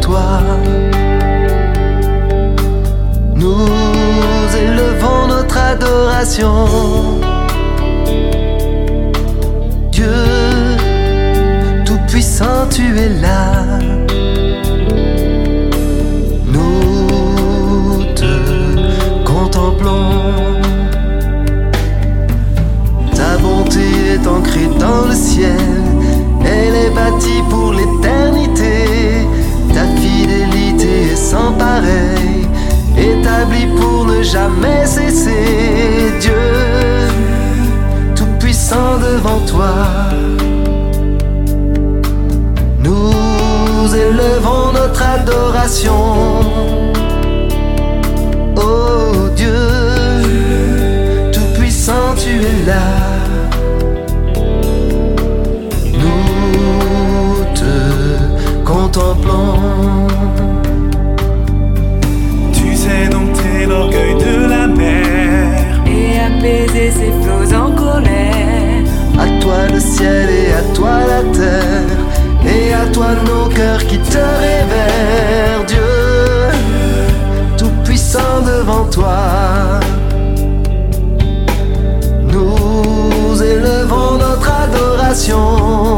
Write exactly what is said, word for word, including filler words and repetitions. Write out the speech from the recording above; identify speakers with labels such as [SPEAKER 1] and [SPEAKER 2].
[SPEAKER 1] toi. Nous élevons notre adoration. Dieu Tout-Puissant, tu es là. Nous te contemplons. Ta bonté est ancrée dans le ciel. Elle est bâtie pour l'éternité. Ta fidélité est sans pareil, établie pour ne jamais cesser. Dieu, Tout-Puissant devant toi. Nous élevons notre adoration. Oh Dieu, Tout-Puissant, tu es là. Contemplons.
[SPEAKER 2] Tu sais dompter l'orgueil de la mer
[SPEAKER 3] et apaiser ses flots en colère.
[SPEAKER 1] À toi le ciel et à toi la terre, et à toi nos cœurs qui te révèrent. Dieu, Tout-Puissant devant toi. Nous élevons notre adoration.